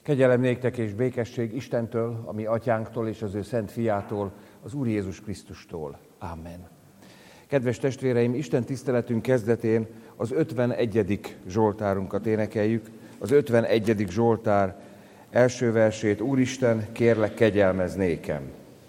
Kegyelem néktek és békesség Istentől, a mi atyánktól és az ő szent fiától, az Úr Jézus Krisztustól. Amen. Kedves testvéreim, Isten tiszteletünk kezdetén az 51. Zsoltárunkat énekeljük. Az 51. Zsoltár első versét: Úristen, kérlek, kegyelmezz nékem.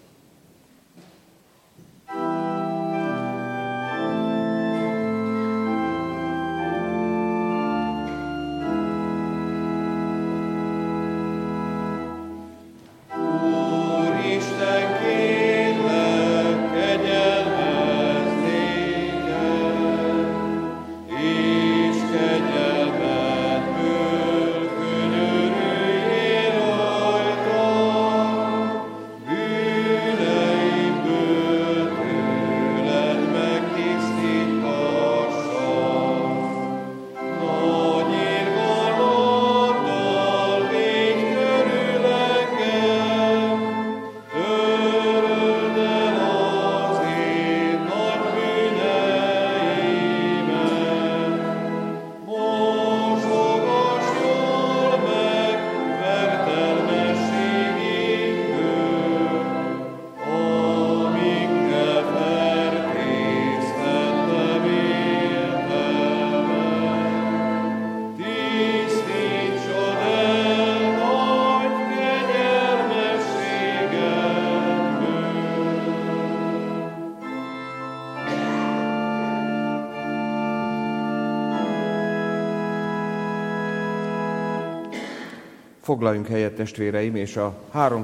Foglaljunk helyet, testvéreim, és a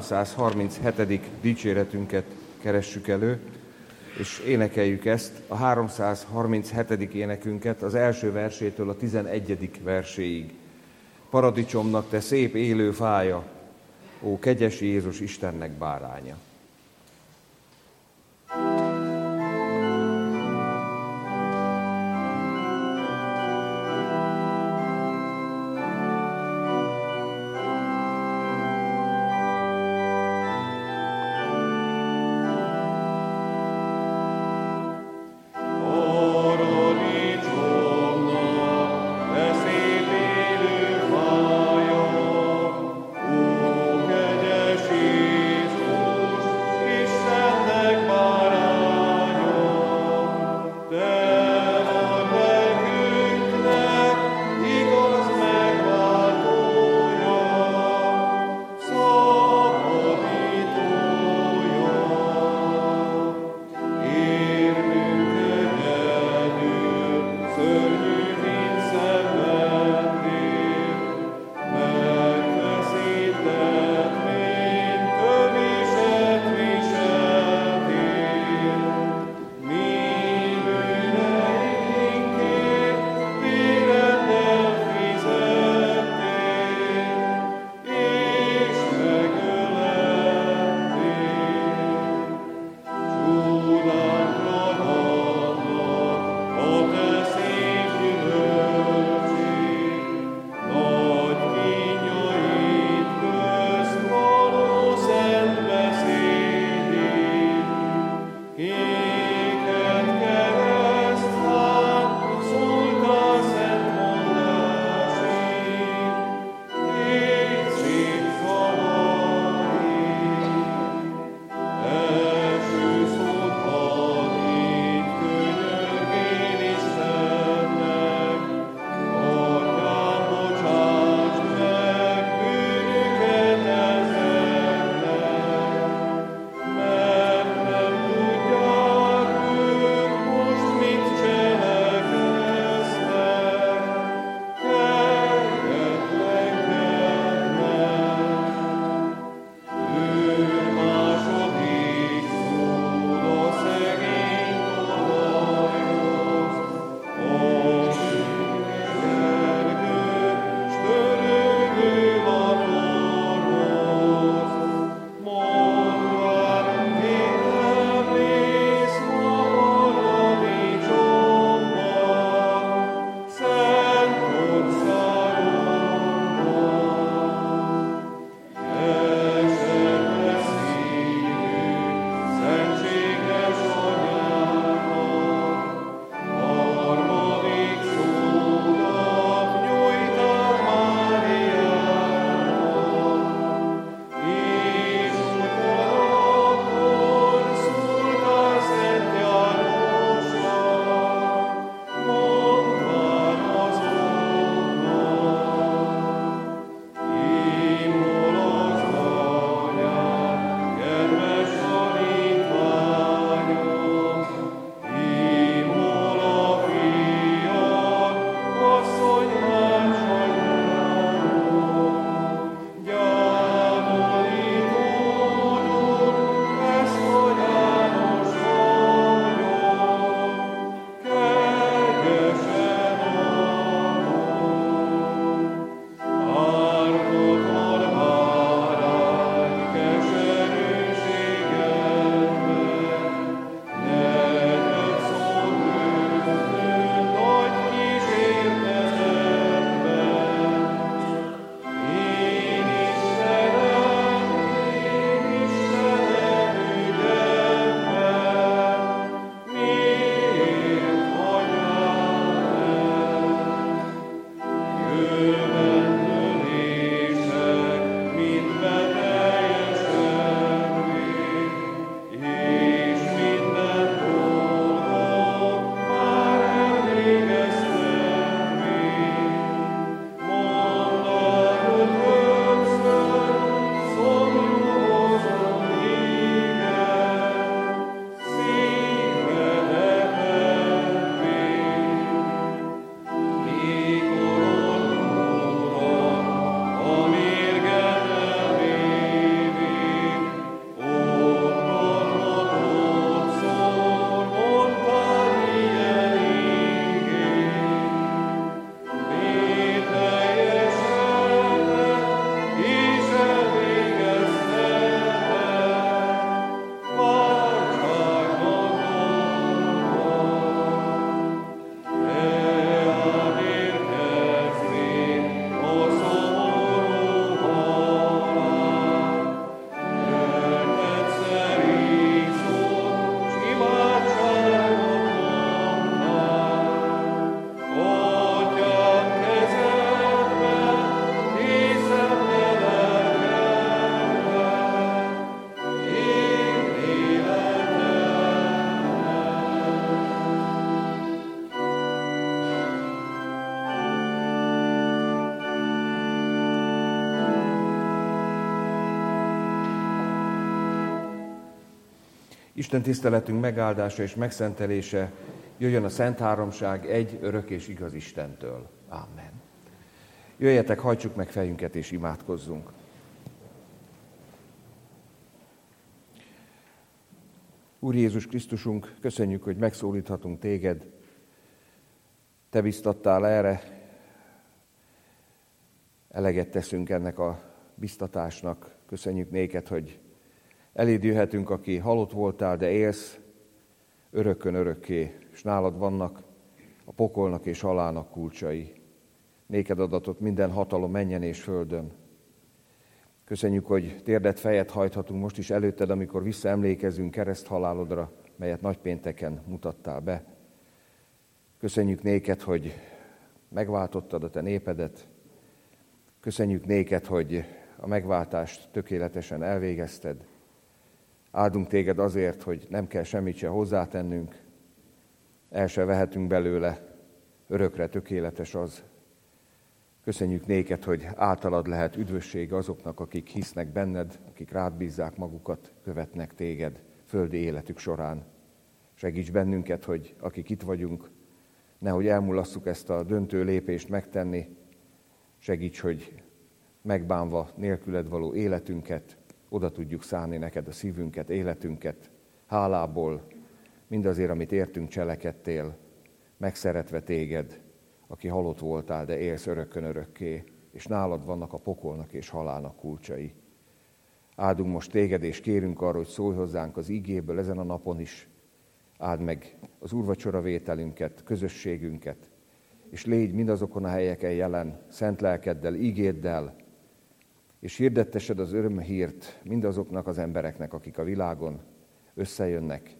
337. dicséretünket keressük elő, és énekeljük ezt, a 337. énekünket az első versétől a 11. verséig. Paradicsomnak te szép élő fája, ó kegyes Jézus Istennek báránya. Jézus Isten tiszteletünk megáldása és megszentelése jöjjön a Szent Háromság egy örök és igaz Istentől. Amen. Jöjjetek, hajtsuk meg fejünket és imádkozzunk. Úr Jézus Krisztusunk, köszönjük, hogy megszólíthatunk téged. Te biztattál erre, eleget teszünk ennek a biztatásnak. Köszönjük néked, hogy eléd jöhetünk, aki halott voltál, de élsz örökkön örökké, és nálad vannak a pokolnak és halálnak kulcsai. Néked adatott minden hatalom mennyen és földön. Köszönjük, hogy térdet fejet hajthatunk most is előtted, amikor visszaemlékezünk kereszthalálodra, melyet nagypénteken mutattál be. Köszönjük néked, hogy megváltottad a te népedet. Köszönjük néked, hogy a megváltást tökéletesen elvégezted. Áldunk téged azért, hogy nem kell semmit se hozzátennünk, el se vehetünk belőle, örökre tökéletes az. Köszönjük néked, hogy általad lehet üdvösség azoknak, akik hisznek benned, akik rád bízzák magukat, követnek téged földi életük során. Segíts bennünket, hogy akik itt vagyunk, nehogy elmulasszuk ezt a döntő lépést megtenni. Segíts, hogy megbánva nélküled való életünket, oda tudjuk szánni neked a szívünket, életünket, hálából, mindazért, amit értünk, cselekedtél, megszeretve téged, aki halott voltál, de élsz örökkön örökké, és nálad vannak a pokolnak és halálnak kulcsai. Áldunk most téged, és kérünk arra, hogy szólj hozzánk az igéből ezen a napon is. Áld meg az úrvacsora vételünket, közösségünket, és légy mindazokon a helyeken jelen, szent lelkeddel, igéddel, és hirdettesed az örömhírt mindazoknak az embereknek, akik a világon összejönnek,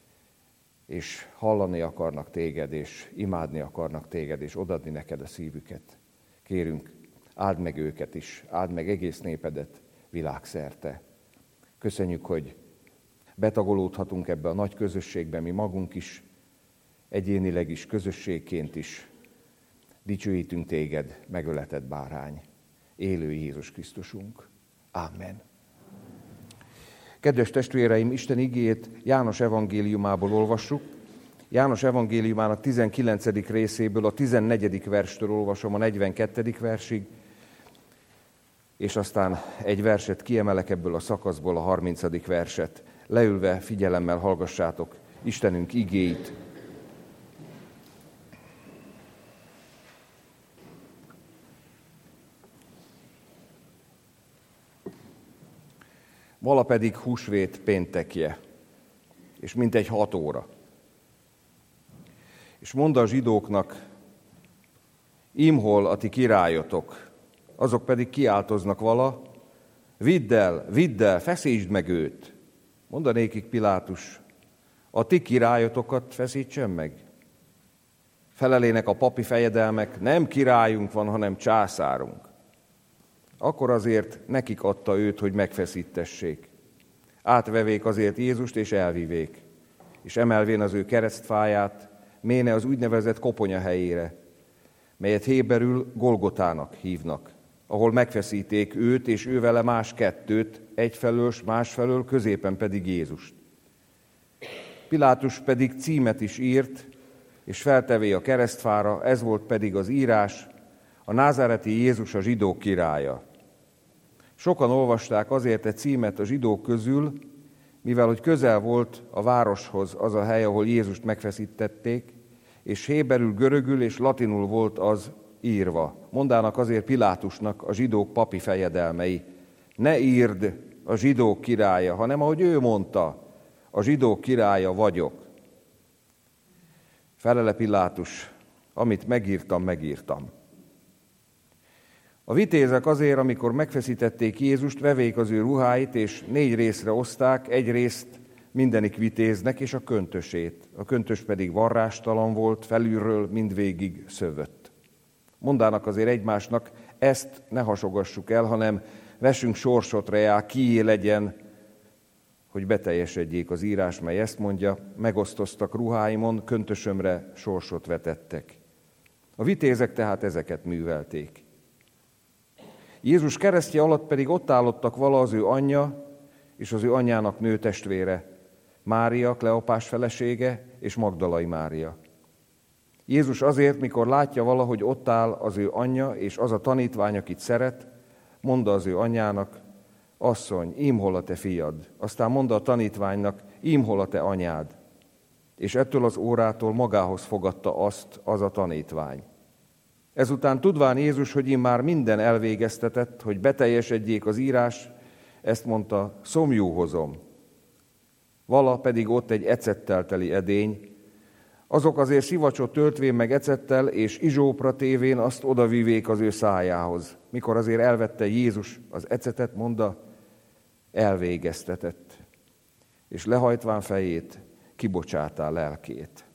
és hallani akarnak téged, és imádni akarnak téged, és odadni neked a szívüket. Kérünk, áld meg őket is, áld meg egész népedet világszerte. Köszönjük, hogy betagolódhatunk ebbe a nagy közösségbe, mi magunk is, egyénileg is, közösségként is. Dicsőítünk téged, megöletett bárány, élő Jézus Krisztusunk. Amen. Kedves testvéreim, Isten igéjét János evangéliumából olvassuk. János evangéliumának 19. részéből, a 14. verstől olvasom a 42. versig, és aztán egy verset kiemelek ebből a szakaszból, a 30. verset. Leülve figyelemmel hallgassátok Istenünk igéit. Vala pedig húsvét péntekje, és mintegy 6 óra. És mondta a zsidóknak, imhol a ti királyotok, azok pedig kiáltoznak vala, vidd el, feszítsd meg őt. Mondanékik Pilátus, a ti királyotokat feszítsen meg? Felelének a papi fejedelmek, nem királyunk van, hanem császárunk. Akkor azért nekik adta őt, hogy megfeszítessék. Átvevék azért Jézust, és elvivék, és emelvén az ő keresztfáját, méne az úgynevezett koponya helyére, melyet héberül Golgotának hívnak, ahol megfeszíték őt, és ő vele más kettőt, egyfelől, másfelől, középen pedig Jézust. Pilátus pedig címet is írt, és feltevé a keresztfára, ez volt pedig az írás, a názáreti Jézus a zsidók királya. Sokan olvasták azért egy címet a zsidók közül, mivel hogy közel volt a városhoz az a hely, ahol Jézust megfeszítették, és héberül, görögül és latinul volt az írva. Mondának azért Pilátusnak a zsidók papi fejedelmei. Ne írd a zsidók királya, hanem ahogy ő mondta, a zsidók királya vagyok. Felele Pilátus, amit megírtam. A vitézek azért, amikor megfeszítették Jézust, vevék az ő ruháit, és 4 részre oszták, egy részt mindenik vitéznek, és a köntösét. A köntös pedig varrástalan volt, felülről mindvégig szövött. Mondának azért egymásnak, ezt ne hasogassuk el, hanem vessünk sorsot rá, kié legyen, hogy beteljesedjék az írás, mely ezt mondja, megosztoztak ruháimon, köntösömre sorsot vetettek. A vitézek tehát ezeket művelték. Jézus keresztje alatt pedig ott állottak vala az ő anyja és az ő anyjának nőtestvére, Mária, Kleopás felesége, és Magdalai Mária. Jézus azért, mikor látja valahogy ott áll az ő anyja, és az a tanítvány, akit szeret, mondta az ő anyjának: asszony, ím hol a te fiad. Aztán mondta a tanítványnak: ím hol a te anyád. És ettől az órától magához fogadta azt az a tanítvány. Ezután tudván Jézus, hogy immár minden elvégeztetett, hogy beteljesedjék az írás, ezt mondta: szomjú hozom. Vala pedig ott egy ecettel teli edény, azok azért sivacsot töltvén meg ecettel, és izsópra tévén azt odavivék az ő szájához. Mikor azért elvette Jézus az ecetet, mondta: elvégeztetett. És lehajtván fejét, kibocsátá lelkét.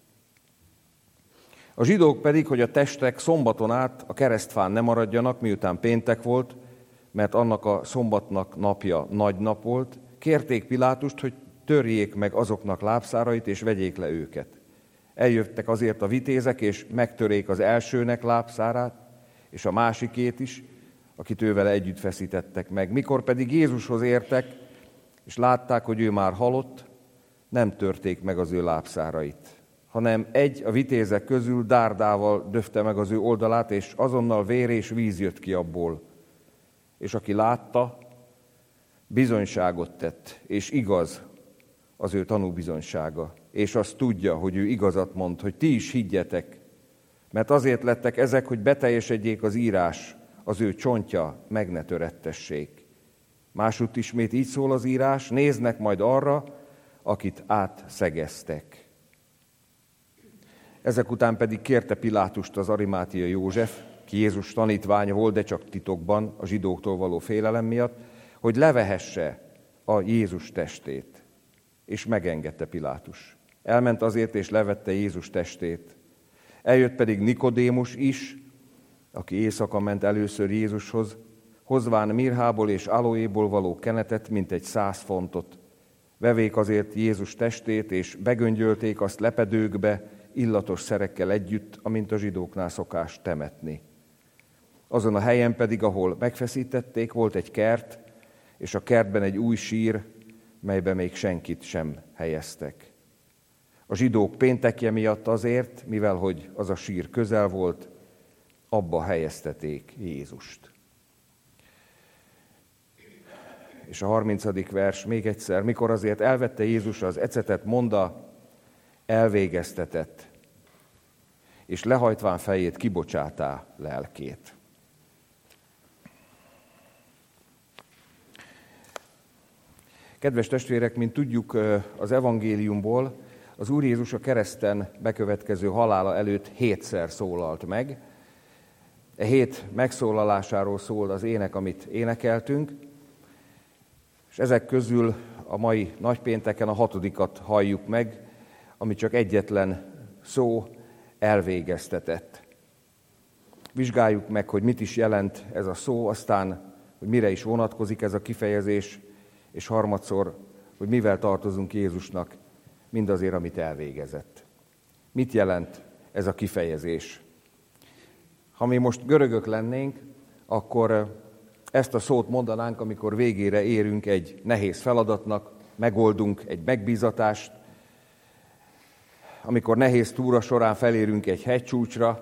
A zsidók pedig, hogy a testek szombaton át a keresztfán ne maradjanak, miután péntek volt, mert annak a szombatnak napja nagy nap volt, kérték Pilátust, hogy törjék meg azoknak lábszárait, és vegyék le őket. Eljöttek azért a vitézek, és megtörék az elsőnek lábszárát, és a másikét is, akit ővele együtt feszítettek meg. Mikor pedig Jézushoz értek, és látták, hogy ő már halott, nem törték meg az ő lábszárait, hanem egy a vitézek közül dárdával döfte meg az ő oldalát, és azonnal vér és víz jött ki abból. És aki látta, bizonyságot tett, és igaz az ő tanúbizonysága, és azt tudja, hogy ő igazat mond, hogy ti is higgyetek, mert azért lettek ezek, hogy beteljesedjék az írás, az ő csontja meg ne törettessék. Másutt ismét így szól az írás: néznek majd arra, akit átszegeztek. Ezek után pedig kérte Pilátust az Arimátiai József, ki Jézus tanítványa volt, de csak titokban, a zsidóktól való félelem miatt, hogy levehesse a Jézus testét. És megengedte Pilátus. Elment azért, és levette Jézus testét. Eljött pedig Nikodémus is, aki éjszaka ment először Jézushoz, hozván mirhából és aloéból való kenetet, mintegy 100 fontot. Vevék azért Jézus testét, és begöngyölték azt lepedőkbe, illatos szerekkel együtt, amint a zsidóknál szokás temetni. Azon a helyen pedig, ahol megfeszítették, volt egy kert, és a kertben egy új sír, melybe még senkit sem helyeztek. A zsidók péntekje miatt azért, mivel hogy az a sír közel volt, abba helyezteték Jézust. És a 30. vers még egyszer: mikor azért elvette Jézus az ecetet, mondta: elvégeztetett, és lehajtván fejét, kibocsátá lelkét. Kedves testvérek, mint tudjuk az evangéliumból, az Úr Jézus a kereszten bekövetkező halála előtt 7-szer szólalt meg. E 7 megszólalásáról szól az ének, amit énekeltünk, és ezek közül a mai nagypénteken a 6. halljuk meg, ami csak egyetlen szó: elvégeztetett. Vizsgáljuk meg, hogy mit is jelent ez a szó, aztán, hogy mire is vonatkozik ez a kifejezés, és harmadszor, hogy mivel tartozunk Jézusnak mindazért, amit elvégezett. Mit jelent ez a kifejezés? Ha mi most görögök lennénk, akkor ezt a szót mondanánk, amikor végére érünk egy nehéz feladatnak, megoldunk egy megbízatást, amikor nehéz túra során felérünk egy hegycsúcsra.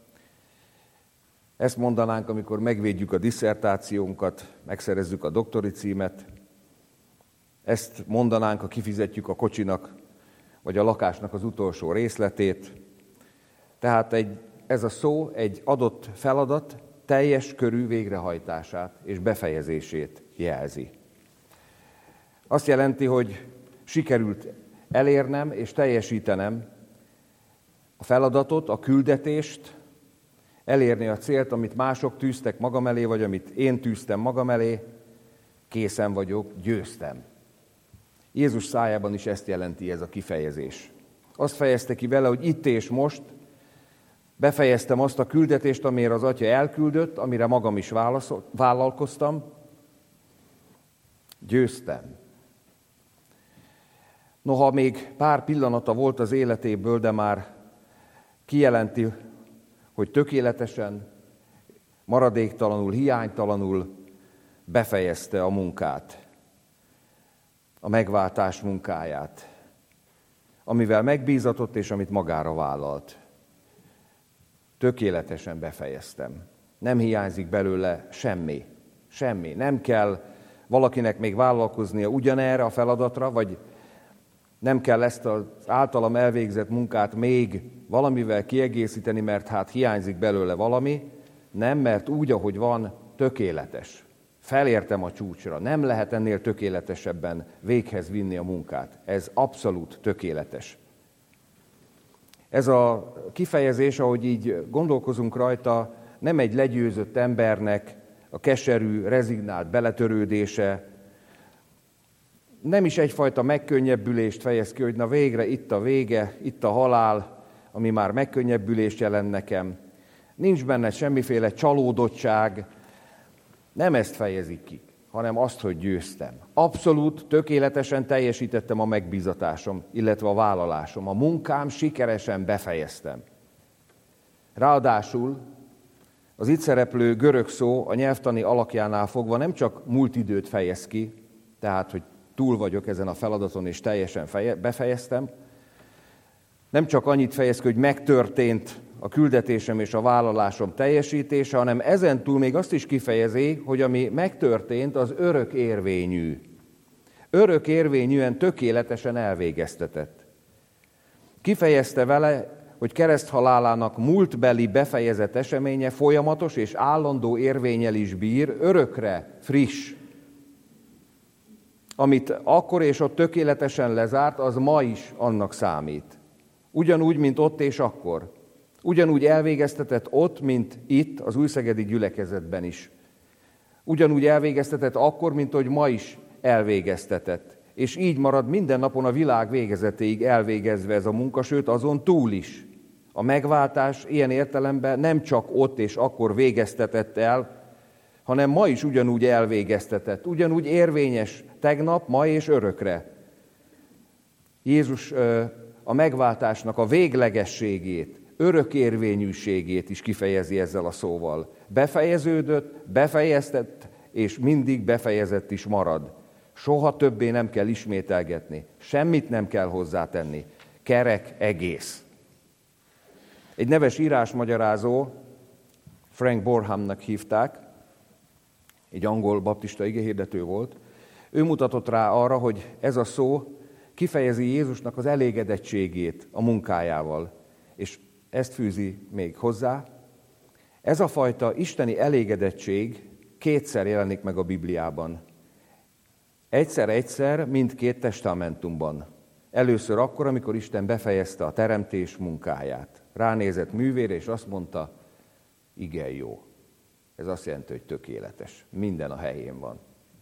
Ezt mondanánk, amikor megvédjük a disszertációnkat, megszerezzük a doktori címet. Ezt mondanánk, ha kifizetjük a kocsinak vagy a lakásnak az utolsó részletét. Tehát ez a szó egy adott feladat teljes körű végrehajtását és befejezését jelzi. Azt jelenti, hogy sikerült elérnem és teljesítenem a feladatot, a küldetést, elérni a célt, amit mások tűztek magam elé, vagy amit én tűztem magam elé, készen vagyok, győztem. Jézus szájában is ezt jelenti ez a kifejezés. Azt fejezte ki vele, hogy itt és most befejeztem azt a küldetést, amire az Atya elküldött, amire magam is vállalkoztam, győztem. Noha még pár pillanata volt az életéből, de már kijelenti, hogy tökéletesen, maradéktalanul, hiánytalanul befejezte a munkát, a megváltás munkáját. amivel megbízatott és amit magára vállalt. Tökéletesen befejeztem. Nem hiányzik belőle semmi. Semmi. Nem kell valakinek még vállalkoznia ugyanerre a feladatra, vagy nem kell ezt az általam elvégzett munkát még valamivel kiegészíteni, mert hát hiányzik belőle valami. Nem, mert úgy, ahogy van, tökéletes. Felértem a csúcsra. Nem lehet ennél tökéletesebben véghez vinni a munkát. Ez abszolút tökéletes. Ez a kifejezés, ahogy így gondolkozunk rajta, nem egy legyőzött embernek a keserű, rezignált beletörődése, nem is egyfajta megkönnyebbülést fejez ki, hogy na végre itt a vége, itt a halál, ami már megkönnyebbülést jelent nekem. Nincs benne semmiféle csalódottság, nem ezt fejezik ki, hanem azt, hogy győztem. Abszolút, tökéletesen teljesítettem a megbízatásom, illetve a vállalásom. A munkám sikeresen befejeztem. Ráadásul az itt szereplő görög szó a nyelvtani alakjánál fogva nem csak múlt időt fejez ki, tehát, hogy túl vagyok ezen a feladaton és teljesen befejeztem, nem csak annyit fejez ki, hogy megtörtént a küldetésem és a vállalásom teljesítése, hanem ezen túl még azt is kifejezi, hogy ami megtörtént, az örök érvényű. Örök érvényűen tökéletesen elvégeztetett. Kifejezte vele, hogy kereszthalálának múltbeli befejezett eseménye folyamatos és állandó érvénnyel is bír, örökre friss. Amit akkor és ott tökéletesen lezárt, az ma is annak számít. Ugyanúgy, mint ott és akkor. Ugyanúgy elvégeztetett ott, mint itt, az újszegedi gyülekezetben is. Ugyanúgy elvégeztetett akkor, mint hogy ma is elvégeztetett. És így marad minden napon a világ végezetéig elvégezve ez a munka, sőt azon túl is. A megváltás ilyen értelemben nem csak ott és akkor végeztetett el, hanem ma is ugyanúgy elvégeztetett, ugyanúgy érvényes tegnap, ma és örökre. Jézus a megváltásnak a véglegességét, örökérvényűségét is kifejezi ezzel a szóval. Befejeződött, befejeztett, és mindig befejezett is marad. Soha többé nem kell ismételgetni, semmit nem kell hozzátenni. Kerek egész. Egy neves írásmagyarázó, Frank Borhamnak hívták, egy angol baptista igehirdető volt, ő mutatott rá arra, hogy ez a szó kifejezi Jézusnak az elégedettségét a munkájával. És ezt fűzi még hozzá. Ez a fajta isteni elégedettség kétszer jelenik meg a Bibliában. Egyszer mindkét testamentumban. Először akkor, amikor Isten befejezte a teremtés munkáját. Ránézett művére, és azt mondta, igen jó. Ez azt jelenti, hogy tökéletes. Minden a helyén van.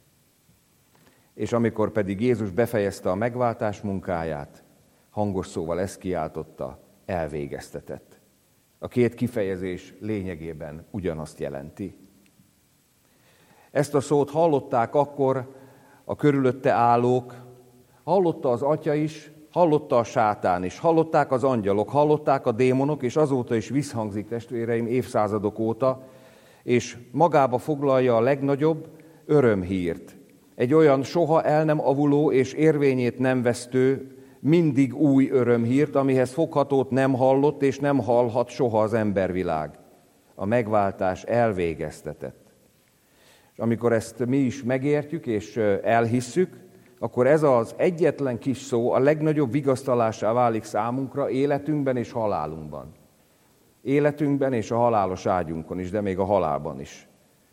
És amikor pedig Jézus befejezte a megváltás munkáját, hangos szóval ezt kiáltotta, elvégeztetett. A két kifejezés lényegében ugyanazt jelenti. Ezt a szót hallották akkor a körülötte állók, hallotta az atya is, hallotta a sátán is, hallották az angyalok, hallották a démonok, és azóta is visszhangzik, testvéreim, évszázadok óta, és magába foglalja a legnagyobb örömhírt. Egy olyan soha el nem avuló és érvényét nem vesztő, mindig új örömhírt, amihez foghatót nem hallott és nem hallhat soha az embervilág. A megváltás elvégeztetett. És amikor ezt mi is megértjük és elhisszük, akkor ez az egyetlen kis szó a legnagyobb vigasztalásá válik számunkra életünkben és halálunkban. Életünkben és a halálos ágyunkon is, de még a halálban is.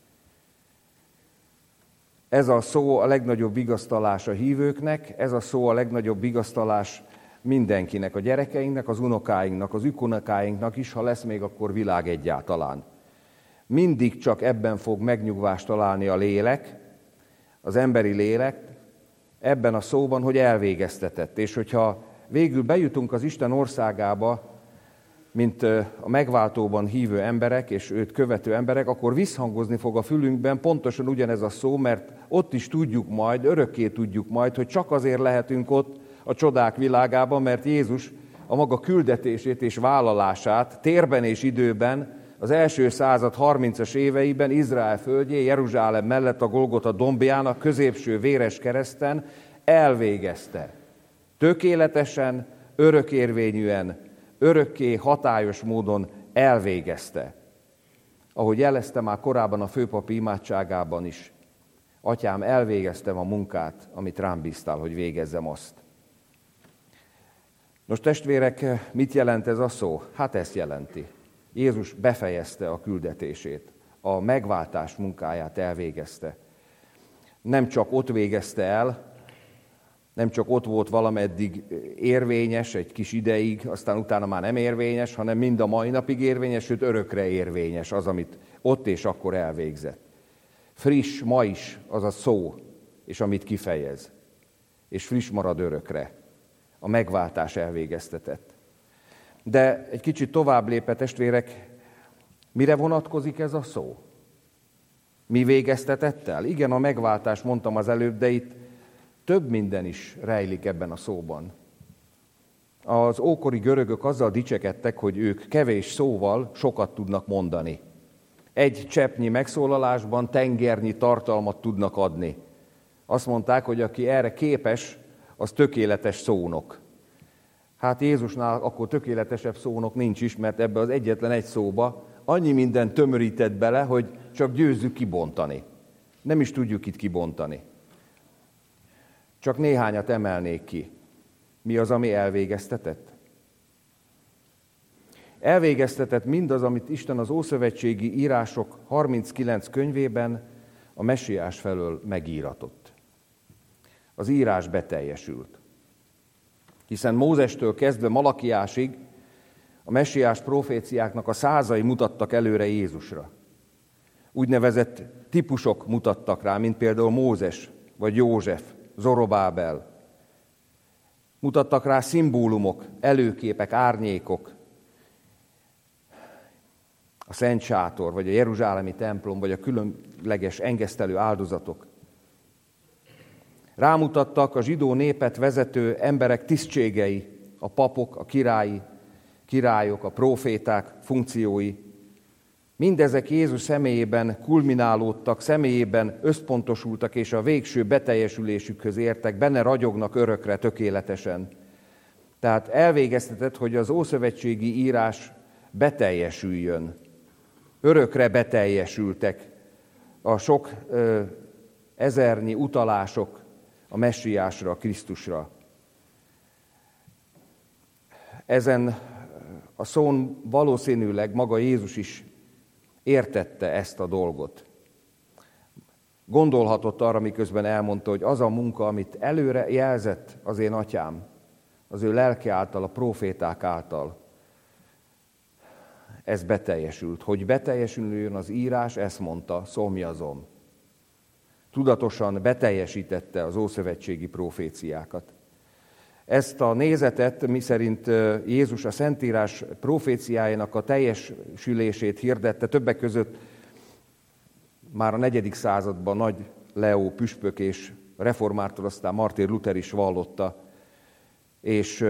Ez a szó a legnagyobb vigasztalás a hívőknek, ez a szó a legnagyobb vigasztalás mindenkinek, a gyerekeinknek, az unokáinknak, az ükunokáinknak is, ha lesz még akkor világ egyáltalán. Mindig csak ebben fog megnyugvást találni a lélek, az emberi lélek, ebben a szóban, hogy elvégeztetett. És hogyha végül bejutunk az Isten országába, mint a megváltóban hívő emberek és őt követő emberek, akkor visszhangozni fog a fülünkben pontosan ugyanez a szó, mert ott is tudjuk majd, örökké tudjuk majd, hogy csak azért lehetünk ott a csodák világában, mert Jézus a maga küldetését és vállalását térben és időben az első század 30-as éveiben Izrael földjén, Jeruzsálem mellett a Golgota dombján, a középső véres kereszten elvégezte. Tökéletesen, örökérvényűen, örökké hatályos módon elvégezte. Ahogy jelezte már korábban a főpapi imádságában is, Atyám, elvégeztem a munkát, amit rám bíztál, hogy végezzem azt. Nos, testvérek, mit jelent ez a szó? Hát ezt jelenti. Jézus befejezte a küldetését, a megváltás munkáját elvégezte. Nem csak ott végezte el, nem csak ott volt valameddig érvényes, egy kis ideig, aztán utána már nem érvényes, hanem mind a mai napig érvényes, sőt örökre érvényes az, amit ott és akkor elvégzett. Friss ma is az a szó, és amit kifejez, és friss marad örökre. A megváltás elvégeztetett. De egy kicsit tovább lépve, testvérek, mire vonatkozik ez a szó? Mi végeztetett el? Igen, a megváltás mondtam az előbb, de itt több minden is rejlik ebben a szóban. Az ókori görögök azzal dicsekedtek, hogy ők kevés szóval sokat tudnak mondani. Egy cseppnyi megszólalásban tengernyi tartalmat tudnak adni. Azt mondták, hogy aki erre képes, az tökéletes szónok. Hát Jézusnál akkor tökéletesebb szónok nincs is, mert ebbe az egyetlen egy szóba annyi mindent tömörített bele, hogy csak győzzük kibontani. Nem is tudjuk itt kibontani. Csak néhányat emelnék ki. Mi az, ami elvégeztetett? Elvégeztetett mindaz, amit Isten az ószövetségi írások 39 könyvében a Messiás felől megíratott. Az írás beteljesült. Hiszen Mózestől kezdve Malakiásig a messiás proféciáknak a százai mutattak előre Jézusra. Úgynevezett típusok mutattak rá, mint például Mózes, vagy József, Zorobábel. Mutattak rá szimbólumok, előképek, árnyékok. A Szent Sátor, vagy a jeruzsálemi templom, vagy a különleges engesztelő áldozatok. Rámutattak a zsidó népet vezető emberek tisztségei, a papok, a királyok, a próféták funkciói. Mindezek Jézus személyében kulminálódtak, személyében összpontosultak, és a végső beteljesülésükhöz értek, benne ragyognak örökre, tökéletesen. Tehát elvégeztetett, hogy az ószövetségi írás beteljesüljön. Örökre beteljesültek a sok ezernyi utalások a messiásra, a Krisztusra. Ezen a szón valószínűleg maga Jézus is értette ezt a dolgot. Gondolhatott arra, miközben elmondta, hogy az a munka, amit előre jelzett az én atyám, az ő lelke által, a próféták által, ez beteljesült. Hogy beteljesüljön az írás, ezt mondta, szomjazom. Tudatosan beteljesítette az ószövetségi proféciákat. Ezt a nézetet, miszerint Jézus a Szentírás proféciájának a teljesülését hirdette, többek között már a 4. században Nagy Leó püspök és reformátor, aztán Martin Luther is vallotta, és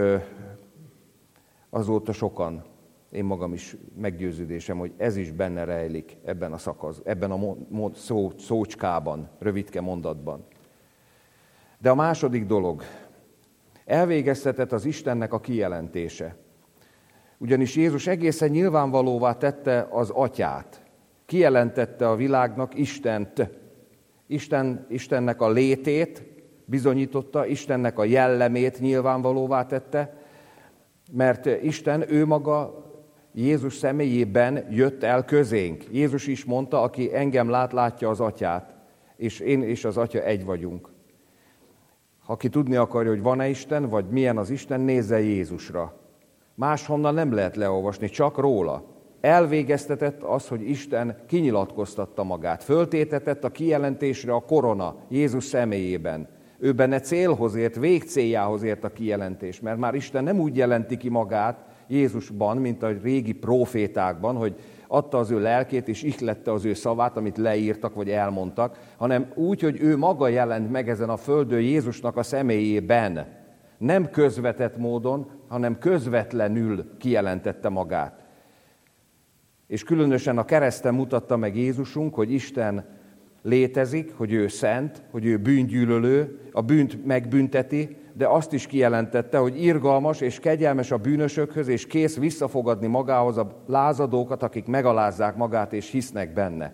azóta sokan, én magam is meggyőződésem, hogy ez is benne rejlik ebben a ebben a szócskában, rövidke mondatban. De a második dolog, elvégeztetett az Istennek a kijelentése. Ugyanis Jézus egészen nyilvánvalóvá tette az Atyát. Kijelentette a világnak Istent. Istennek a létét bizonyította, Istennek a jellemét nyilvánvalóvá tette, mert Isten ő maga Jézus személyében jött el közénk. Jézus is mondta, aki engem lát, látja az Atyát, és én és az Atya egy vagyunk. Ha ki tudni akarja, hogy van-e Isten, vagy milyen az Isten, nézze Jézusra. Máshonnan nem lehet leolvasni, csak róla. Elvégeztetett az, hogy Isten kinyilatkoztatta magát. Föltétetett a kijelentésre a korona Jézus személyében. Ő benne célhoz ért, végcéljához ért a kijelentés, mert már Isten nem úgy jelenti ki magát Jézusban, mint a régi prófétákban, hogy adta az ő lelkét, és ihlette az ő szavát, amit leírtak, vagy elmondtak, hanem úgy, hogy ő maga jelent meg ezen a földön Jézusnak a személyében. Nem közvetett módon, hanem közvetlenül kijelentette magát. És különösen a kereszten mutatta meg Jézusunk, hogy Isten létezik, hogy ő szent, hogy ő bűngyűlölő, a bűnt megbünteti, de azt is kijelentette, hogy irgalmas és kegyelmes a bűnösökhöz, és kész visszafogadni magához a lázadókat, akik megalázzák magát és hisznek benne.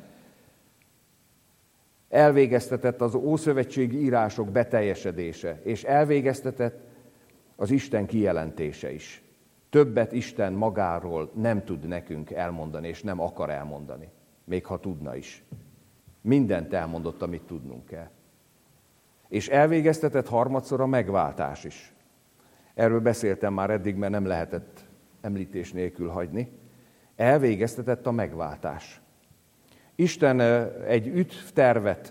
Elvégeztetett az ószövetségi írások beteljesedése, és elvégeztetett az Isten kijelentése is. Többet Isten magáról nem tud nekünk elmondani, és nem akar elmondani, még ha tudna is. Mindent elmondott, amit tudnunk kell. És elvégeztetett harmadszor a megváltás is. Erről beszéltem már eddig, mert nem lehetett említés nélkül hagyni. Elvégeztetett a megváltás. Isten egy üdvtervet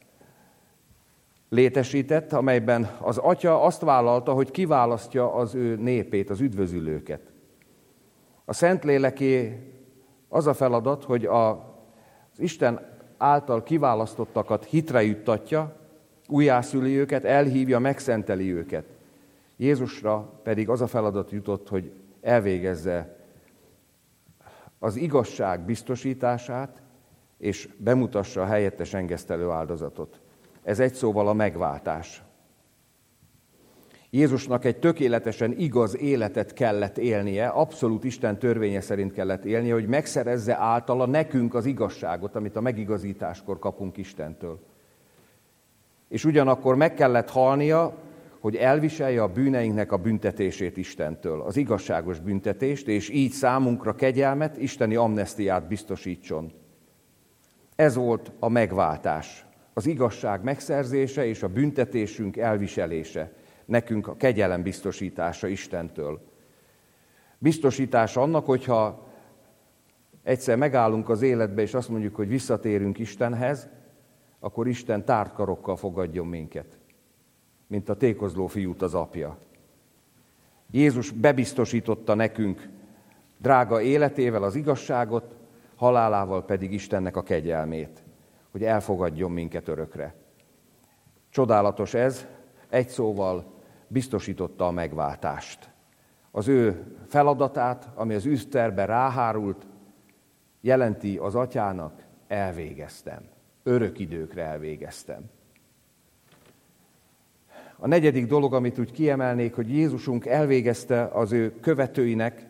létesített, amelyben az Atya azt vállalta, hogy kiválasztja az ő népét, az üdvözülőket. A Szentléleké az a feladat, hogy az Isten által kiválasztottakat hitre juttatja, újjászüli őket, elhívja, megszenteli őket. Jézusra pedig az a feladat jutott, hogy elvégezze az igazság biztosítását, és bemutassa a helyettes engesztelő áldozatot. Ez egy szóval a megváltás. Jézusnak egy tökéletesen igaz életet kellett élnie, abszolút Isten törvénye szerint kellett élnie, hogy megszerezze általa nekünk az igazságot, amit a megigazításkor kapunk Istentől. És ugyanakkor meg kellett halnia, hogy elviselje a bűneinknek a büntetését Istentől, az igazságos büntetést, és így számunkra kegyelmet, isteni amnesztiát biztosítson. Ez volt a megváltás, az igazság megszerzése és a büntetésünk elviselése, nekünk a kegyelem biztosítása Istentől. Biztosítása annak, hogyha egyszer megállunk az életbe, és azt mondjuk, hogy visszatérünk Istenhez, akkor Isten tárt karokkal fogadjon minket, mint a tékozló fiút az apja. Jézus bebiztosította nekünk drága életével az igazságot, halálával pedig Istennek a kegyelmét, hogy elfogadjon minket örökre. Csodálatos ez, egy szóval biztosította a megváltást. Az ő feladatát, ami az üdvterbe ráhárult, jelenti az Atyának, elvégeztem. Örök időkre elvégeztem. A negyedik dolog, amit úgy kiemelnék, hogy Jézusunk elvégezte az ő követőinek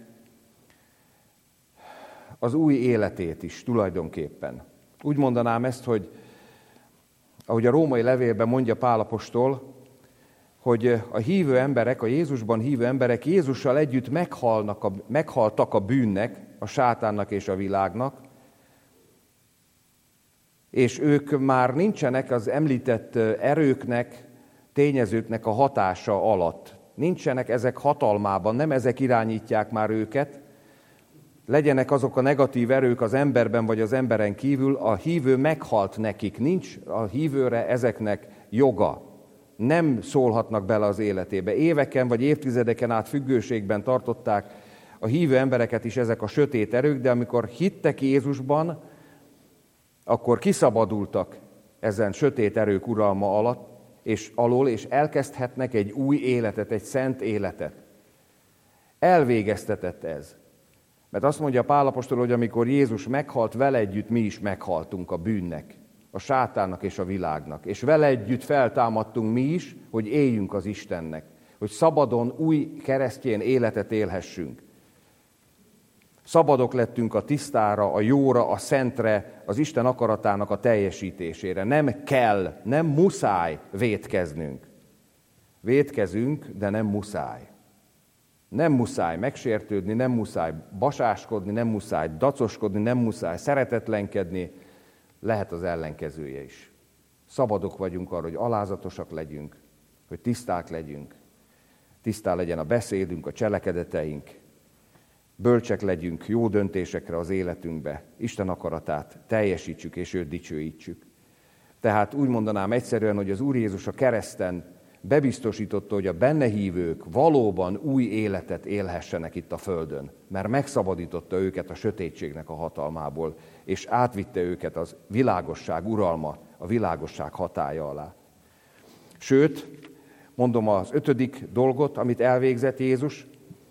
az új életét is tulajdonképpen. Úgy mondanám ezt, hogy ahogy a római levélben mondja Pál apostol, hogy a hívő emberek, a Jézusban hívő emberek Jézussal együtt meghaltak a bűnnek, a sátánnak és a világnak, és ők már nincsenek az említett erőknek, tényezőknek a hatása alatt. Nincsenek ezek hatalmában, nem ezek irányítják már őket. Legyenek azok a negatív erők az emberben vagy az emberen kívül, a hívő meghalt nekik, nincs a hívőre ezeknek joga. Nem szólhatnak bele az életébe. Éveken vagy évtizedeken át függőségben tartották a hívő embereket is ezek a sötét erők, de amikor hittek Jézusban, akkor kiszabadultak ezen sötét erők uralma alatt, és alól, és elkezdhetnek egy új életet, egy szent életet. Elvégeztetett ez. Mert azt mondja Pál apostol, hogy amikor Jézus meghalt, vele együtt mi is meghaltunk a bűnnek, a sátánnak és a világnak. És vele együtt feltámadtunk mi is, hogy éljünk az Istennek, hogy szabadon új keresztény életet élhessünk. Szabadok lettünk a tisztára, a jóra, a szentre, az Isten akaratának a teljesítésére. Nem kell, nem muszáj vétkeznünk. Vétkezünk, de nem muszáj. Nem muszáj megsértődni, nem muszáj basáskodni, nem muszáj dacoskodni, nem muszáj szeretetlenkedni, lehet az ellenkezője is. Szabadok vagyunk arra, hogy alázatosak legyünk, hogy tiszták legyünk, tisztá legyen a beszédünk, a cselekedeteink, bölcsek legyünk jó döntésekre az életünkbe, Isten akaratát teljesítsük és őt dicsőítsük. Tehát úgy mondanám egyszerűen, hogy az Úr Jézus a kereszten bebiztosította, hogy a benne hívők valóban új életet élhessenek itt a földön, mert megszabadította őket a sötétségnek a hatalmából, és átvitte őket az világosság uralma, a világosság hatálya alá. Sőt, mondom az 5. dolgot, amit elvégzett Jézus,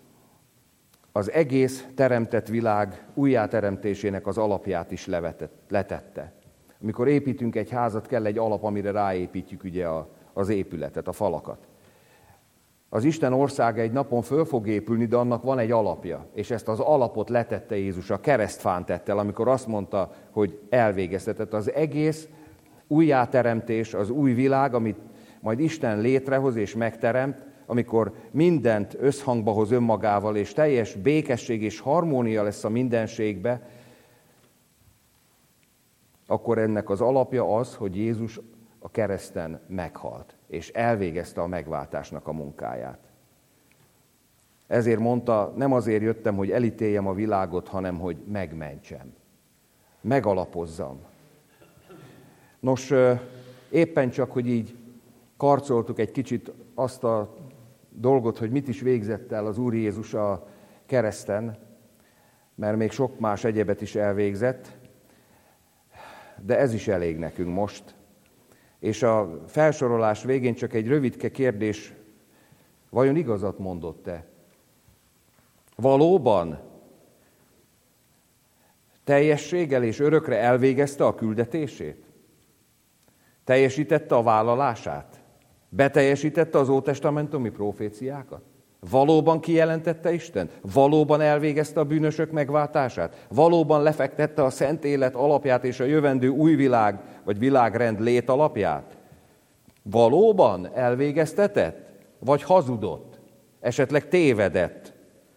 az egész teremtett világ újjáteremtésének az alapját is letette. Amikor építünk egy házat, kell egy alap, amire ráépítjük ugye az épületet, a falakat. Az Isten országa egy napon föl fog épülni, de annak van egy alapja. És ezt az alapot letette Jézus, a keresztfán tette el, amikor azt mondta, hogy elvégeztetett. Az egész újjáteremtés, az új világ, amit majd Isten létrehoz és megteremt, amikor mindent összhangba hoz önmagával, és teljes békesség és harmónia lesz a mindenségbe, akkor ennek az alapja az, hogy Jézus a kereszten meghalt, és elvégezte a megváltásnak a munkáját. Ezért mondta, nem azért jöttem, hogy elítéljem a világot, hanem hogy megmentsem, megalapozzam. Nos, éppen csak, hogy így karcoltuk egy kicsit azt a dolgot, hogy mit is végzett el az Úr Jézus a kereszten, mert még sok más egyebet is elvégzett, de ez is elég nekünk most. És a felsorolás végén csak egy rövidke kérdés, vajon igazat mondott-e? Valóban teljességgel és örökre elvégezte a küldetését? Teljesítette a vállalását? Beteljesítette az ótestamentumi proféciákat? Valóban kijelentette Isten? Valóban elvégezte a bűnösök megváltását? Valóban lefektette a szent élet alapját és a jövendő új világ vagy világrend lét alapját? Valóban elvégeztetett? Vagy hazudott? Esetleg tévedett?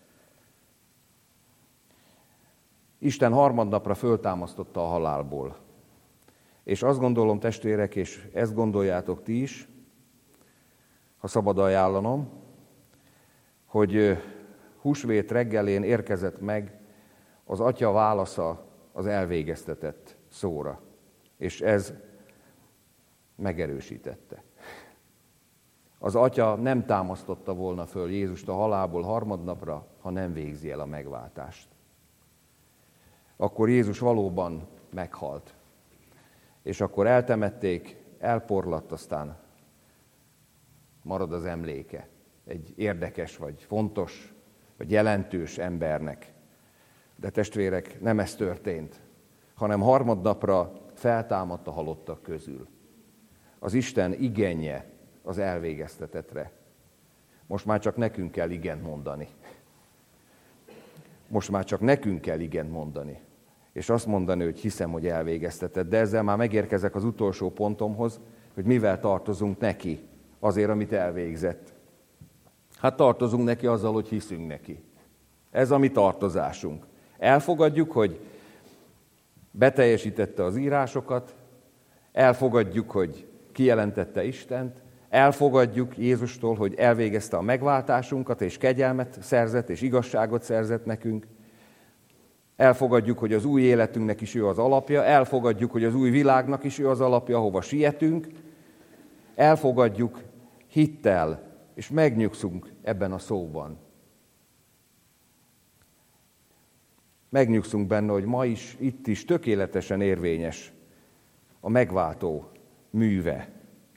Isten harmadnapra föltámasztotta a halálból. És azt gondolom, testvérek, és ezt gondoljátok ti is, ha szabad ajánlanom, hogy húsvét reggelén érkezett meg az Atya válasza az elvégeztetett szóra. És ez megerősítette. Az Atya nem támasztotta volna föl Jézust a halálból harmadnapra, ha nem végzi el a megváltást. Akkor Jézus valóban meghalt. És akkor eltemették, elporlatt, aztán marad az emléke egy érdekes, vagy fontos, vagy jelentős embernek. De testvérek, nem ez történt, hanem harmadnapra feltámadt a halottak közül. Az Isten igenje az elvégeztetettre. Most már csak nekünk kell igent mondani. Most már csak nekünk kell igent mondani. És azt mondani, hogy hiszem, hogy elvégeztetett. De ezzel már megérkezek az utolsó pontomhoz, hogy mivel tartozunk neki azért, amit elvégzett. Hát tartozunk neki azzal, hogy hiszünk neki. Ez a mi tartozásunk. Elfogadjuk, hogy beteljesítette az írásokat, elfogadjuk, hogy kijelentette Istent, elfogadjuk Jézustól, hogy elvégezte a megváltásunkat, és kegyelmet szerzett, és igazságot szerzett nekünk. Elfogadjuk, hogy az új életünknek is ő az alapja, elfogadjuk, hogy az új világnak is ő az alapja, ahova sietünk, elfogadjuk hittel, és megnyugszunk ebben a szóban. Megnyugszunk benne, hogy ma is, itt is tökéletesen érvényes a megváltó műve.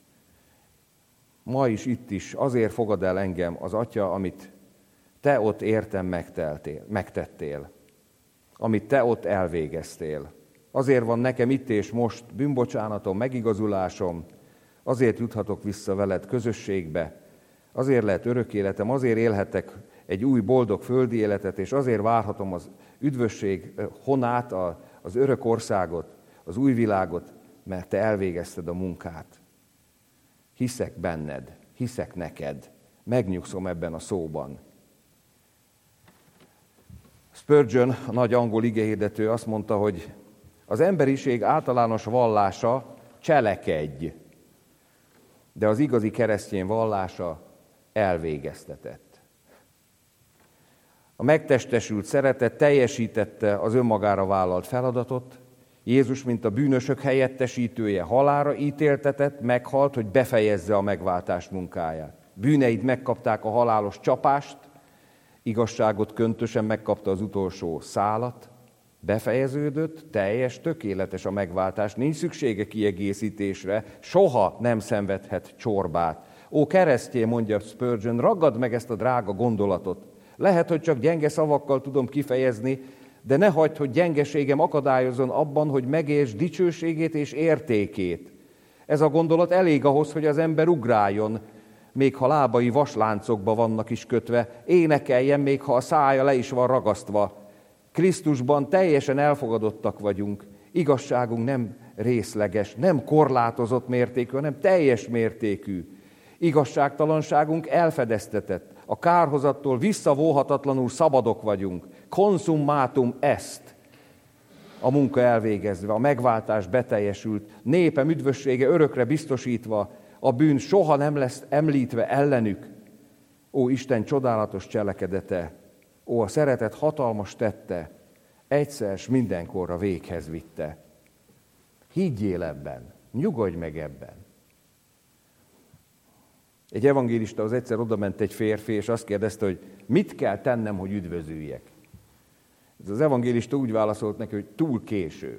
Ma is, itt is azért fogad el engem az Atya, amit te ott értem megtettél, amit te ott elvégeztél. Azért van nekem itt és most bűnbocsánatom, megigazulásom, azért juthatok vissza veled közösségbe, azért lehet örök életem, azért élhetek egy új boldog földi életet, és azért várhatom az üdvösség honát, az örök országot, az új világot, mert te elvégezted a munkát. Hiszek benned, hiszek neked, megnyugszom ebben a szóban. Spurgeon, a nagy angol igehirdető azt mondta, hogy az emberiség általános vallása cselekedj, de az igazi keresztény vallása elvégeztetett. A megtestesült szeretet teljesítette az önmagára vállalt feladatot, Jézus, mint a bűnösök helyettesítője, halálra ítéltetett, meghalt, hogy befejezze a megváltás munkáját. Bűneid megkapták a halálos csapást, igazságot köntösen megkapta az utolsó szálat, befejeződött, teljes, tökéletes a megváltás, nincs szüksége kiegészítésre, soha nem szenvedhet csorbát. Ó, keresztény, mondja Spurgeon, ragadd meg ezt a drága gondolatot. Lehet, hogy csak gyenge szavakkal tudom kifejezni, de ne hagyd, hogy gyengeségem akadályozzon abban, hogy megértsd dicsőségét és értékét. Ez a gondolat elég ahhoz, hogy az ember ugráljon, még ha lábai vasláncokba vannak is kötve, énekeljen, még ha a szája le is van ragasztva. Krisztusban teljesen elfogadottak vagyunk, igazságunk nem részleges, nem korlátozott mértékű, hanem teljes mértékű. Igazságtalanságunk elfedeztetett, a kárhozattól visszavóhatatlanul szabadok vagyunk. Consummatum est. A munka elvégezve, a megváltás beteljesült, népem üdvössége örökre biztosítva, a bűn soha nem lesz említve ellenük. Ó, Isten csodálatos cselekedete, ó, a szeretet hatalmas tette, egyszer s mindenkorra véghez vitte. Higgyél ebben, nyugodj meg ebben. Egy evangélista az egyszer odament egy férfi, és azt kérdezte, hogy mit kell tennem, hogy üdvözüljek. Ez az evangélista úgy válaszolt neki, hogy túl késő.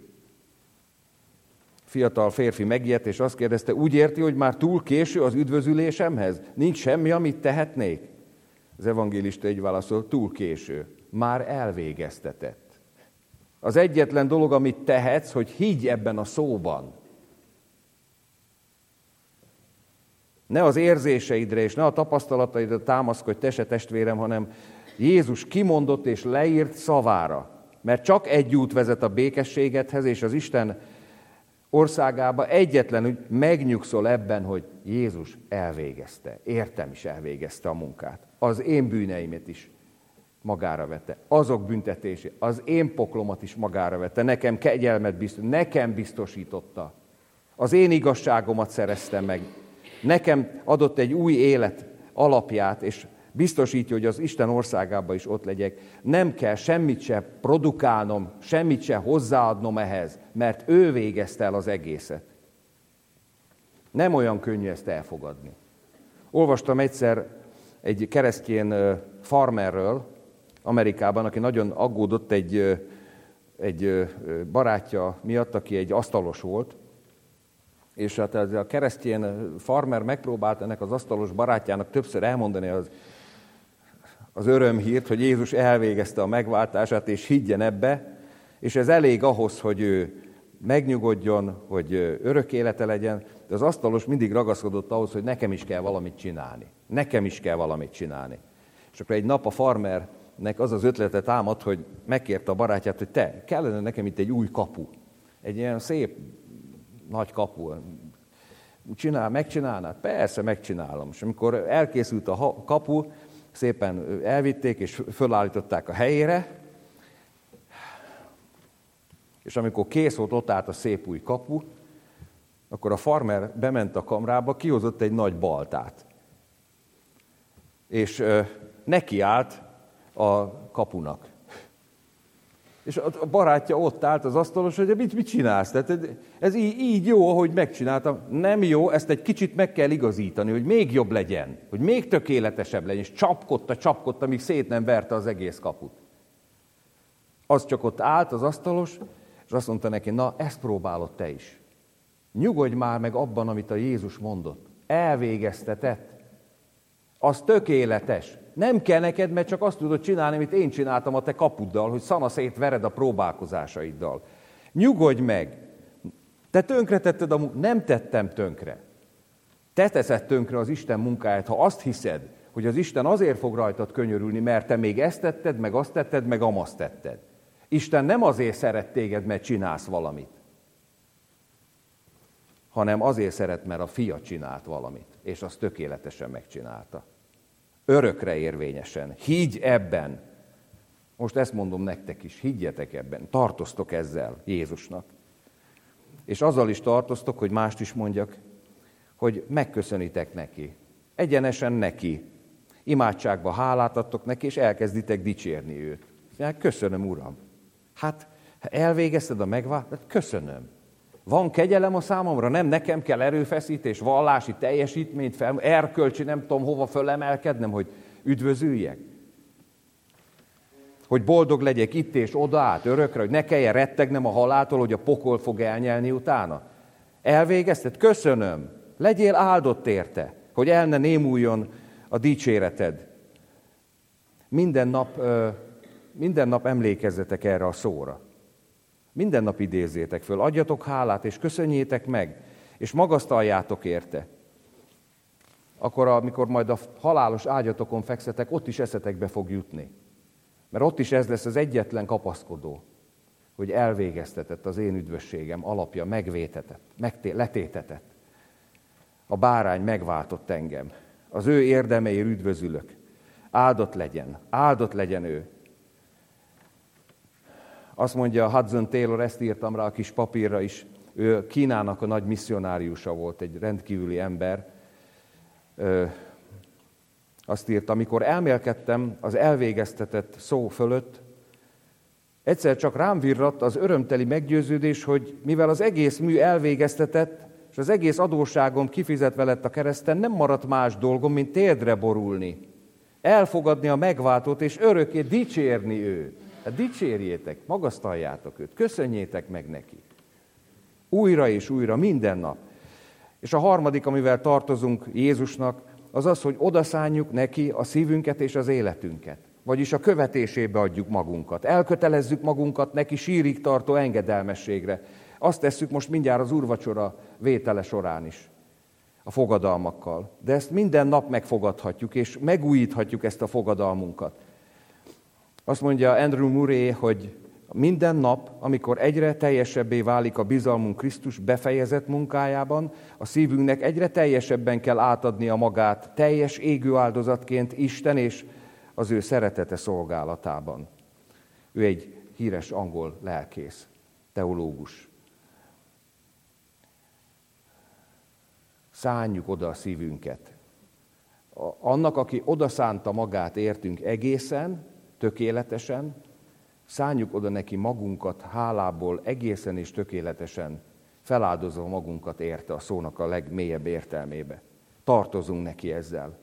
Fiatal férfi megijedt, és azt kérdezte, úgy érti, hogy már túl késő az üdvözülésemhez? Nincs semmi, amit tehetnék? Az evangélista így válaszolt, túl késő. Már elvégeztetett. Az egyetlen dolog, amit tehetsz, hogy higgy ebben a szóban. Ne az érzéseidre és ne a tapasztalataidra támaszkodj, te se testvérem, hanem Jézus kimondott és leírt szavára. Mert csak egy út vezet a békességedhez, és az Isten országába egyetlen, hogy megnyugszol ebben, hogy Jézus elvégezte. Értem is elvégezte a munkát. Az én bűneimet is magára vette. Azok büntetését, az én poklomat is magára vette. Nekem kegyelmet nekem biztosította. Az én igazságomat szereztem meg. Nekem adott egy új élet alapját, és biztosítja, hogy az Isten országában is ott legyek. Nem kell semmit se produkálnom, semmit se hozzáadnom ehhez, mert ő végezte el az egészet. Nem olyan könnyű ezt elfogadni. Olvastam egyszer egy keresztény farmerről Amerikában, aki nagyon aggódott egy barátja miatt, aki egy asztalos volt, és hát a keresztény farmer megpróbált ennek az asztalos barátjának többször elmondani az örömhírt, hogy Jézus elvégezte a megváltását, és higgyen ebbe, és ez elég ahhoz, hogy ő megnyugodjon, hogy örök élete legyen, de az asztalos mindig ragaszkodott ahhoz, hogy nekem is kell valamit csinálni. Nekem is kell valamit csinálni. És akkor egy nap a farmernek az az ötlete támad, hogy megkérte a barátját, hogy te, kellene nekem itt egy új kapu. Egy ilyen szép nagy kapu. Megcsinálnád? Persze, megcsinálom. És amikor elkészült a kapu, szépen elvitték, és fölállították a helyére, és amikor kész volt, ott állt a szép új kapu, akkor a farmer bement a kamrába, kihozott egy nagy baltát. És nekiállt a kapunak. És a barátja ott állt az asztalos, hogy mit csinálsz? Tehát ez így jó, ahogy megcsináltam. Nem jó, ezt egy kicsit meg kell igazítani, hogy még jobb legyen, hogy még tökéletesebb legyen, és csapkodta, míg szét nem verte az egész kaput. Az csak ott állt az asztalos, és azt mondta neki, na, ezt próbálod te is. Nyugodj már meg abban, amit a Jézus mondott. Elvégeztetett. Az tökéletes. Nem kell neked, mert csak azt tudod csinálni, amit én csináltam a te kapuddal, hogy szanaszét vered a próbálkozásaiddal. Nyugodj meg! Te tönkretetted a munkát. Nem tettem tönkre. Te teszed tönkre az Isten munkáját, ha azt hiszed, hogy az Isten azért fog rajtad könyörülni, mert te még ezt tetted, meg azt tetted, meg amazt tetted. Isten nem azért szeret téged, mert csinálsz valamit, hanem azért szeret, mert a fia csinált valamit, és azt tökéletesen megcsinálta. Örökre érvényesen. Higgy ebben. Most ezt mondom nektek is, higgyetek ebben. Tartoztok ezzel Jézusnak. És azzal is tartoztok, hogy mást is mondjak, hogy megköszönitek neki. Egyenesen neki. Imádságba hálát adtok neki, és elkezditek dicsérni őt. Hát köszönöm, Uram. Hát elvégezted a megváltást? Köszönöm. Van kegyelem a számomra? Nem nekem kell erőfeszítés, vallási teljesítményt, erkölcsi, nem tudom hova fölemelkednem, hogy üdvözüljek. Hogy boldog legyek itt és oda át örökre, hogy ne kelljen rettegnem a haláltól, hogy a pokol fog elnyelni utána. Elvégezted? Köszönöm. Legyél áldott érte, hogy el ne némuljon a dicséreted. Minden nap minden nap emlékezzetek erre a szóra. Minden nap idézzétek föl, adjatok hálát, és köszönjétek meg, és magasztaljátok érte. Akkor, amikor majd a halálos ágyatokon fekszetek, ott is eszetekbe fog jutni. Mert ott is ez lesz az egyetlen kapaszkodó, hogy elvégeztetett az én üdvösségem alapja, megvétetett, letétetett. A bárány megváltott engem. Az ő érdemeért üdvözülök. Áldott legyen ő. Azt mondja Hudson Taylor, ezt írtam rá a kis papírra is, ő Kínának a nagy misszionáriusa volt, egy rendkívüli ember. Azt írta, amikor elmélkedtem az elvégeztetett szó fölött, egyszer csak rám virradt az örömteli meggyőződés, hogy mivel az egész mű elvégeztetett, és az egész adósságom kifizetve lett a kereszten, nem maradt más dolgom, mint térdre borulni, elfogadni a megváltót, és örökké dicsérni őt. Hát dicsérjétek, magasztaljátok őt, köszönjétek meg neki. Újra és újra, minden nap. És a harmadik, amivel tartozunk Jézusnak, az az, hogy odaszánjuk neki a szívünket és az életünket. Vagyis a követésébe adjuk magunkat. Elkötelezzük magunkat neki sírig tartó engedelmességre. Azt tesszük most mindjárt az úrvacsora vétele során is. A fogadalmakkal. De ezt minden nap megfogadhatjuk, és megújíthatjuk ezt a fogadalmunkat. Azt mondja Andrew Murray, hogy minden nap, amikor egyre teljesebbé válik a bizalmunk Krisztus befejezett munkájában, a szívünknek egyre teljesebben kell átadnia magát teljes égő áldozatként Isten és az ő szeretete szolgálatában. Ő egy híres angol lelkész, teológus. Szánjuk oda a szívünket. Annak, aki odaszánta magát értünk egészen, tökéletesen, szánjuk oda neki magunkat hálából egészen és tökéletesen, feláldozva magunkat érte a szónak a legmélyebb értelmébe. Tartozunk neki ezzel.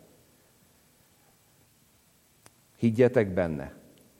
Higgyetek benne.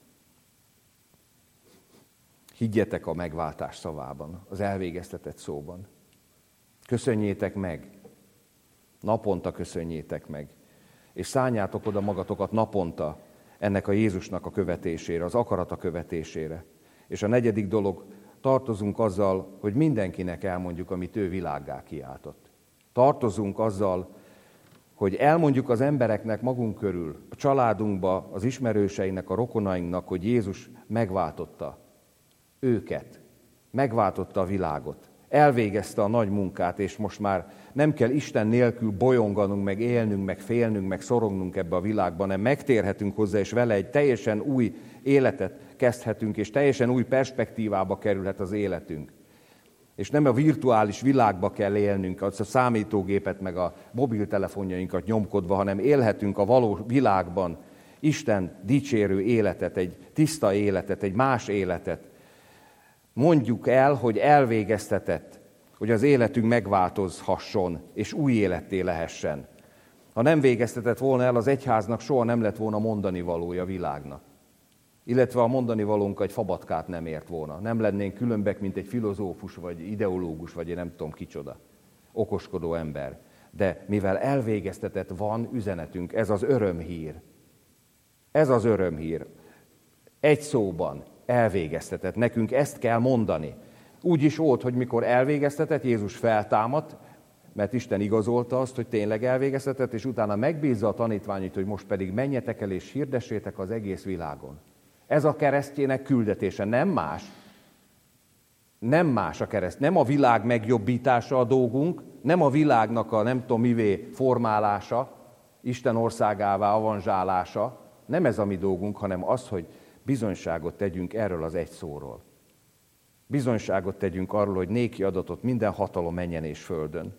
Higgyetek a megváltás szavában, az elvégeztetett szóban. Köszönjétek meg. Naponta köszönjétek meg. És szánjátok oda magatokat naponta ennek a Jézusnak a követésére, az akarata követésére. És a negyedik dolog, tartozunk azzal, hogy mindenkinek elmondjuk, amit ő világgá kiáltott. Tartozunk azzal, hogy elmondjuk az embereknek magunk körül, a családunkba, az ismerőseinek, a rokonainknak, hogy Jézus megváltotta őket, megváltotta a világot, elvégezte a nagy munkát, és most már nem kell Isten nélkül bolyonganunk, meg élnünk, meg félnünk, meg szorongnunk ebbe a világban, hanem megtérhetünk hozzá, és vele egy teljesen új életet kezdhetünk, és teljesen új perspektívába kerülhet az életünk. És nem a virtuális világba kell élnünk, az a számítógépet, meg a mobiltelefonjainkat nyomkodva, hanem élhetünk a valós világban Isten dicsérő életet, egy tiszta életet, egy más életet. Mondjuk el, hogy elvégeztetett, hogy az életünk megváltozhasson, és új életté lehessen. Ha nem végeztetett volna el, az egyháznak soha nem lett volna mondani valója világnak. Illetve a mondani valónk egy fabatkát nem ért volna. Nem lennénk különbek, mint egy filozófus, vagy ideológus, vagy én nem tudom kicsoda. Okoskodó ember. De mivel elvégeztetett, van üzenetünk, ez az örömhír. Ez az örömhír. Egy szóban elvégeztetett. Nekünk ezt kell mondani. Úgy is volt, hogy mikor elvégeztetett, Jézus feltámadt, mert Isten igazolta azt, hogy tényleg elvégeztetett, és utána megbízza a tanítványait, hogy most pedig menjetek el és hirdessétek az egész világon. Ez a keresztjének küldetése, nem más. Nem más a kereszt. Nem a világ megjobbítása a dolgunk, nem a világnak a nem tudom mivé formálása, Isten országává avanzsálása. Nem ez a mi dolgunk, hanem az, hogy bizonyságot tegyünk erről az egy szóról. Bizonyságot tegyünk arról, hogy néki adatot minden hatalom menjen és földön.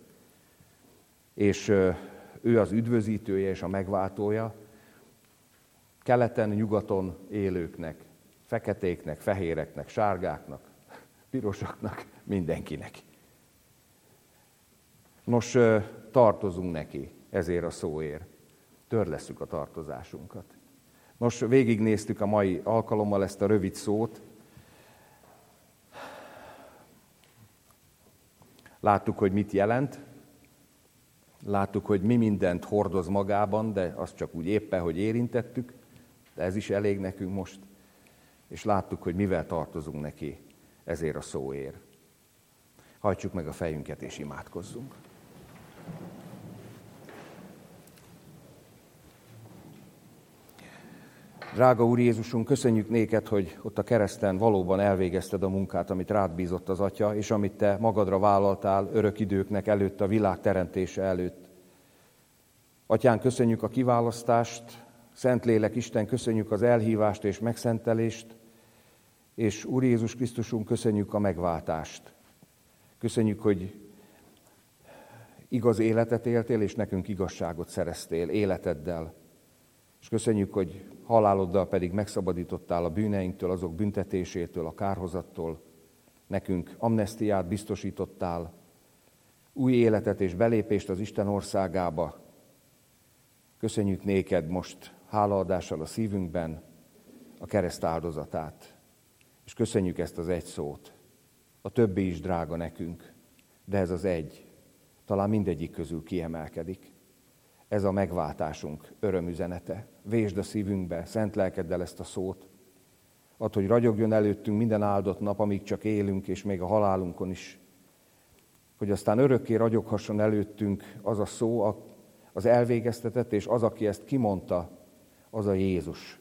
És ő az üdvözítője és a megváltója keleten, nyugaton élőknek, feketéknek, fehéreknek, sárgáknak, pirosaknak, mindenkinek. Nos, tartozunk neki ezért a szóért. Törlesszük a tartozásunkat. Nos, végignéztük a mai alkalommal ezt a rövid szót. Láttuk, hogy mit jelent. Láttuk, hogy mi mindent hordoz magában, de azt csak úgy éppen, hogy érintettük. De ez is elég nekünk most. és láttuk, hogy mivel tartozunk neki ezért a szóért. Hajtsuk meg a fejünket és imádkozzunk. Drága Úr Jézusunk, köszönjük néked, hogy ott a kereszten valóban elvégezted a munkát, amit rád bízott az Atya, és amit te magadra vállaltál örök időknek előtt, a világ teremtése előtt. Atyán, köszönjük a kiválasztást, Szentlélek Isten, köszönjük az elhívást és megszentelést, és Úr Jézus Krisztusunk, köszönjük a megváltást. Köszönjük, hogy igaz életet éltél, és nekünk igazságot szereztél életeddel. És köszönjük, hogy haláloddal pedig megszabadítottál a bűneinktől, azok büntetésétől, a kárhozattól. Nekünk amnesztiát biztosítottál, új életet és belépést az Isten országába. Köszönjük néked most hálaadással a szívünkben a kereszt áldozatát. És köszönjük ezt az egy szót. A többi is drága nekünk, de ez az egy talán mindegyik közül kiemelkedik. Ez a megváltásunk örömüzenete. Vésd a szívünkbe, szent lelkeddel ezt a szót. Add, hogy ragyogjon előttünk minden áldott nap, amíg csak élünk, és még a halálunkon is. Hogy aztán örökké ragyoghasson előttünk az a szó, az elvégeztetett, és az, aki ezt kimondta, az a Jézus,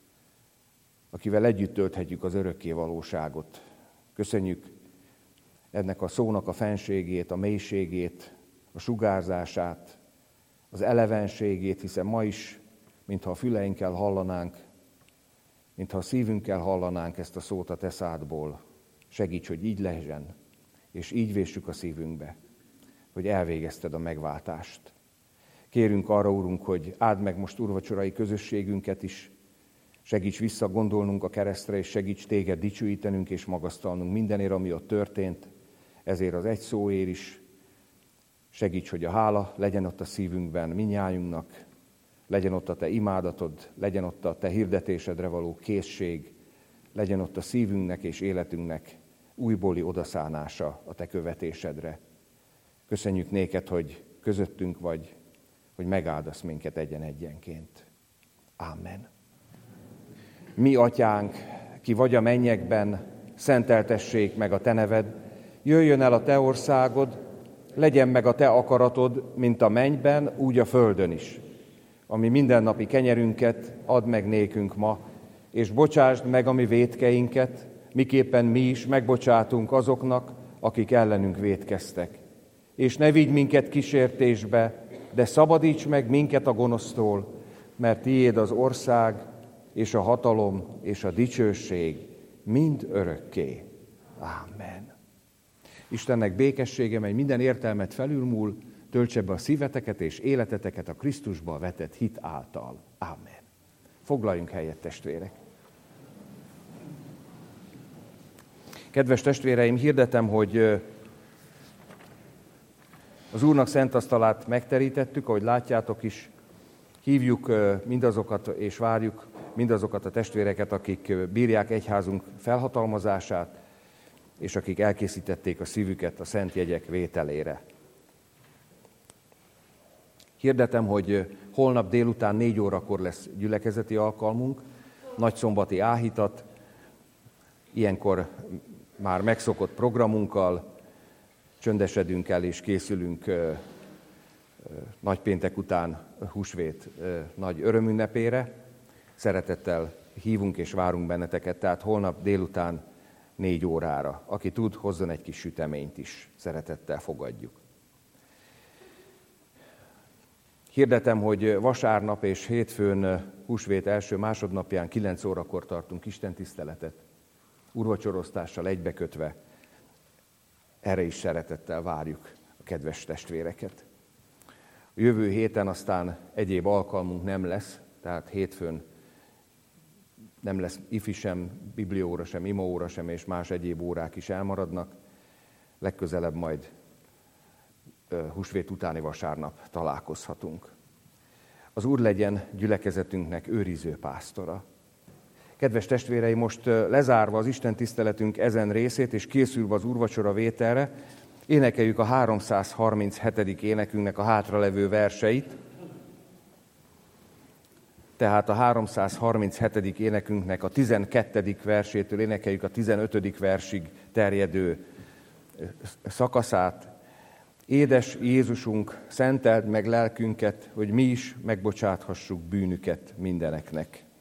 akivel együtt tölthetjük az örökké valóságot. Köszönjük ennek a szónak a fenségét, a mélységét, a sugárzását, az elevenségét, hiszen ma is, mintha a füleinkkel hallanánk, mintha a szívünkkel hallanánk ezt a szót a te szádból. Segíts, hogy így legyen, és így véssük a szívünkbe, hogy elvégezted a megváltást. Kérünk arra, Úrunk, hogy áld meg most úrvacsorai közösségünket is, segíts visszagondolnunk a keresztre, és segíts téged dicsőítenünk és magasztalnunk mindenért, ami ott történt, ezért az egy szóért is. Segíts, hogy a hála legyen ott a szívünkben mindnyájunknak, legyen ott a te imádatod, legyen ott a te hirdetésedre való készség, legyen ott a szívünknek és életünknek újbóli odaszánása a te követésedre. Köszönjük néked, hogy közöttünk vagy, hogy megáldasz minket egyen-egyenként. Ámen. Mi atyánk, ki vagy a mennyekben, szenteltessék meg a te neved, jöjjön el a te országod, legyen meg a te akaratod, mint a mennyben, úgy a földön is. Ami mindennapi kenyerünket add meg nékünk ma, és bocsásd meg a mi vétkeinket, miképpen mi is megbocsátunk azoknak, akik ellenünk vétkeztek. És ne vigy minket kísértésbe, de szabadíts meg minket a gonosztól, mert tiéd az ország, és a hatalom, és a dicsőség mind örökké. Ámen. Istennek békessége, mely minden értelmet felülmúl, töltse be a szíveteket és életeteket a Krisztusba vetett hit által. Ámen. Foglaljunk helyet, testvérek. Kedves testvéreim, hirdetem, hogy az Úrnak szent asztalát megterítettük, ahogy látjátok is. Hívjuk mindazokat és várjuk mindazokat a testvéreket, akik bírják egyházunk felhatalmazását, és akik elkészítették a szívüket a szent jegyek vételére. Hirdetem, hogy holnap délután 4 órakor lesz gyülekezeti alkalmunk, nagyszombati áhítat, ilyenkor már megszokott programunkkal csöndesedünk el és készülünk nagypéntek után húsvét nagy örömünnepére. Szeretettel hívunk és várunk benneteket, tehát holnap délután 4 órára. Aki tud, hozzon egy kis süteményt is, szeretettel fogadjuk. Hirdetem, hogy vasárnap és hétfőn húsvét első másodnapján 9 órakor tartunk istentiszteletet, úrvacsorosztással egybekötve. Erre is szeretettel várjuk a kedves testvéreket. A jövő héten aztán egyéb alkalmunk nem lesz, tehát hétfőn nem lesz ifi sem, biblióra sem, imaóra sem, és más egyéb órák is elmaradnak. Legközelebb majd húsvét utáni vasárnap találkozhatunk. Az Úr legyen gyülekezetünknek őriző pásztora. Kedves testvéreim, most lezárva az Isten tiszteletünk ezen részét, és készülve az úrvacsora vételre, énekeljük a 337. énekünknek a hátralevő verseit. tehát a 337. énekünknek a 12. versétől énekeljük a 15. versig terjedő szakaszát. Édes Jézusunk, szenteld meg lelkünket, hogy mi is megbocsáthassuk bűnüket mindeneknek.